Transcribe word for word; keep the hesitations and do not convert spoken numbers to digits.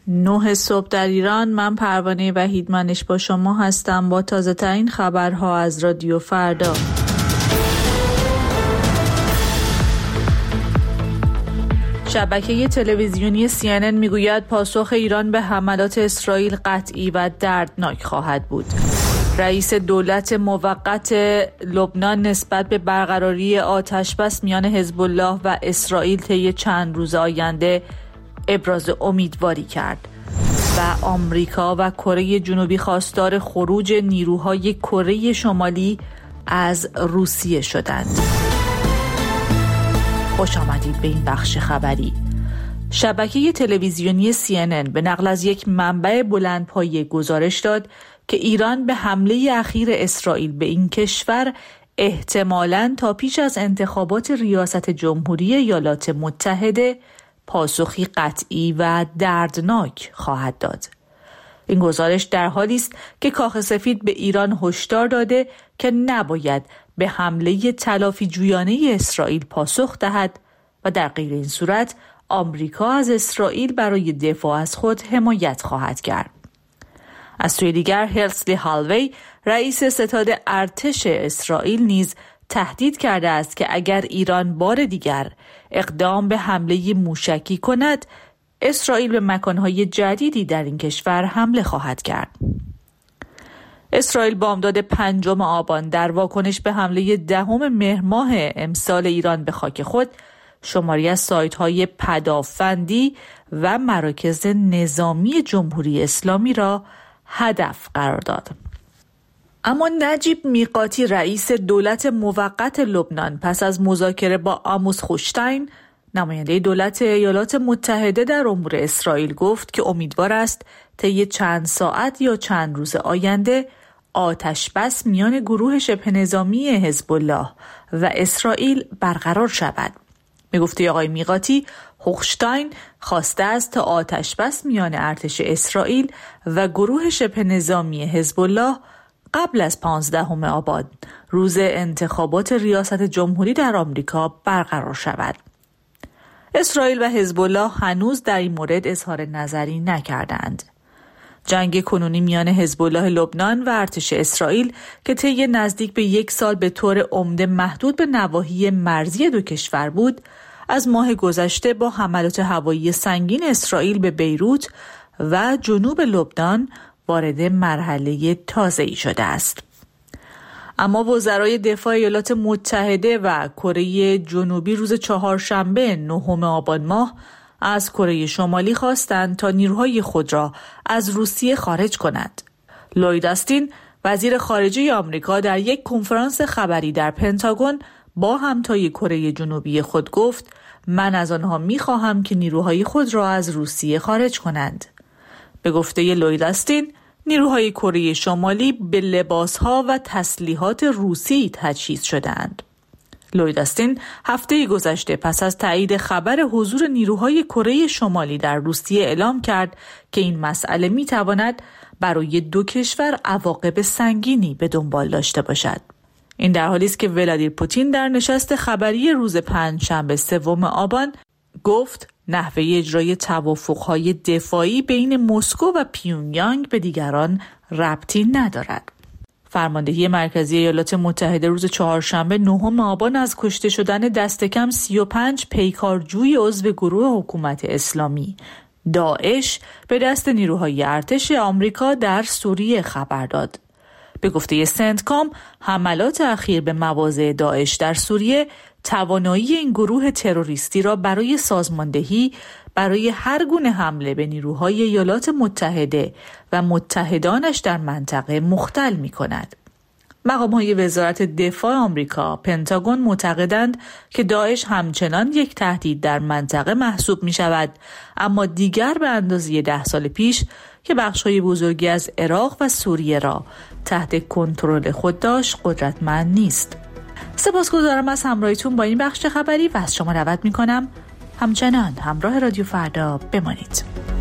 نه صبح در ایران. من پروانه وحیدمنش با شما هستم با تازه ترین خبرها از رادیو فردا. شبکه تلویزیونی سی ان ان میگوید پاسخ ایران به حملات اسرائیل قطعی و دردناک خواهد بود. رئیس دولت موقت لبنان نسبت به برقراری آتشبس میان حزب الله و اسرائیل طی چند روز آینده ابراز امیدواری کرد و آمریکا و کره جنوبی خواستار خروج نیروهای کره شمالی از روسیه شدند. خوش آمدید به این بخش خبری. شبکه تلویزیونی سی ان ان به نقل از یک منبع بلندپایه گزارش داد که ایران به حمله اخیر اسرائیل به این کشور احتمالاً تا پیش از انتخابات ریاست جمهوری ایالات متحده پاسخی قطعی و دردناک خواهد داد. این گزارش در حالی است که کاخ سفید به ایران هشدار داده که نباید به حمله تلافی جویانه اسرائیل پاسخ دهد و در غیر این صورت آمریکا از اسرائیل برای دفاع از خود حمایت خواهد کرد. از سوی دیگر هرسلی هالوی رئیس ستاد ارتش اسرائیل نیز تهدید کرده است که اگر ایران بار دیگر اقدام به حمله موشکی کند اسرائیل به مکانهای جدیدی در این کشور حمله خواهد کرد. اسرائیل بامداد پنجم آبان در واکنش به حمله دهم مهر ماه امسال ایران به خاک خود شماری از سایت‌های پدافندی و مراکز نظامی جمهوری اسلامی را هدف قرار داد. اما نجیب میقاتی رئیس دولت موقت لبنان پس از مذاکره با آموس خوشتاین نماینده دولت ایالات متحده در امور اسرائیل گفت که امیدوار است طی چند ساعت یا چند روز آینده آتش بس میان گروه شبه نظامی حزب الله و اسرائیل برقرار شود. می گفته آقای میقاتی هوخشتاین خواسته است تا آتش بس میان ارتش اسرائیل و گروه شبه نظامی حزب الله قبل از پانزدهم آبان روز انتخابات ریاست جمهوری در آمریکا برقرار شود. اسرائیل و حزب الله هنوز در این مورد اظهار نظری نکردند. جنگ کنونی میان حزب الله لبنان و ارتش اسرائیل که طی نزدیک به یک سال به طور عمده محدود به نواحی مرزی دو کشور بود، از ماه گذشته با حملات هوایی سنگین اسرائیل به بیروت و جنوب لبنان وارد مرحله تازه‌ای شده است. اما وزرای دفاع ایالات متحده و کره جنوبی روز چهارشنبه نهم آبان ماه از کره شمالی خواستند تا نیروهای خود را از روسیه خارج کند. لوید استین وزیر خارجه آمریکا در یک کنفرانس خبری در پنتاگون با همتای کره جنوبی خود گفت من از آنها می‌خواهم که نیروهای خود را از روسیه خارج کنند. به گفته لوید استین نیروهای کره شمالی به لباسها و تسلیحات روسی تجهیز شدند. لوید استین هفته گذشته پس از تایید خبر حضور نیروهای کره شمالی در روسیه اعلام کرد که این مسئله می‌تواند برای دو کشور عواقب سنگینی به دنبال داشته باشد. این در حالی است که ولادیمیر پوتین در نشست خبری روز پنجشنبه سوم آبان گفت نحوه اجرای توافق‌های دفاعی بین مسکو و پیونگیانگ به دیگران ربطی ندارد. فرماندهی مرکزی ایالات متحده روز چهارشنبه نهم آبان از کشته شدن دست کم سی و پنج پیکارجوی عضو گروه حکومت اسلامی داعش به دست نیروهای ارتش آمریکا در سوریه خبر داد. به گفته سنتکام حملات اخیر به مواضع داعش در سوریه توانایی این گروه تروریستی را برای سازماندهی برای هر گونه حمله به نیروهای ایالات متحده و متحدانش در منطقه مختل می کند. مقام‌های وزارت دفاع آمریکا، پنتاگون معتقدند که داعش همچنان یک تهدید در منطقه محسوب می شود، اما دیگر به اندازه ده سال پیش که بخش‌های بزرگی از عراق و سوریه را تحت کنترل خود داشت قدرتمند نیست. سپاسگزارم از همراهیتون با این بخش خبری و از شما دعوت می‌کنم همچنان همراه رادیو فردا بمانید.